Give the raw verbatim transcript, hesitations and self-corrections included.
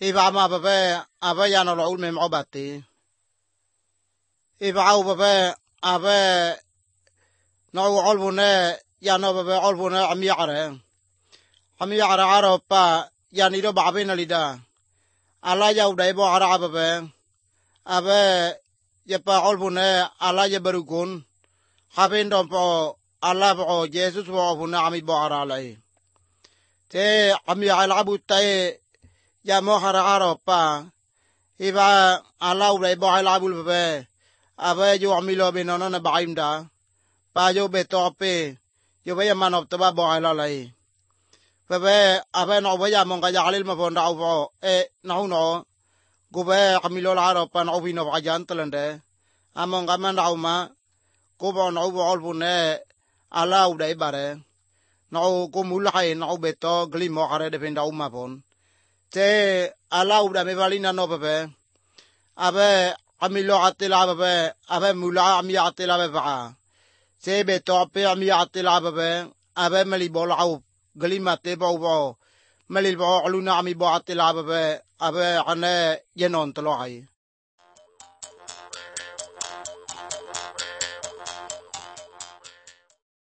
Iba ma bebe abe ya no lo me mo bati. Iba au bebe abe no olbune ya no bebe olbune ami yare. Ami yare aro pa ya ni do babe na lida. Ala ya udai bo ara bebe abe ya pa olbune ala ya berukun. Habin do po ala bo Jesus bo buna ami bo ara lai. Te ami ala butai ya mo hara aro pa iba ala udai bo ala bul bebe abe yo ami lo be no na baimda pa yo be to pe yo be man of to ba bo ala lai bebe abe no be ya mo ga ya alil ma bon da bo e na no go be ami lo la aro pa no bi no ba jan tlende among ga man da ma go bo no bo ol bu ne ala udai bare no go mul hai no be to gli mo hare de ben da ma bon te ala uda me valina no bebe abe amilo atila bebe abe mula ami atila bebe se be to pe ami atila bebe abe meli bol au glima te bo bo meli bo aluna ami bo atila bebe abe ane yenon tlo ai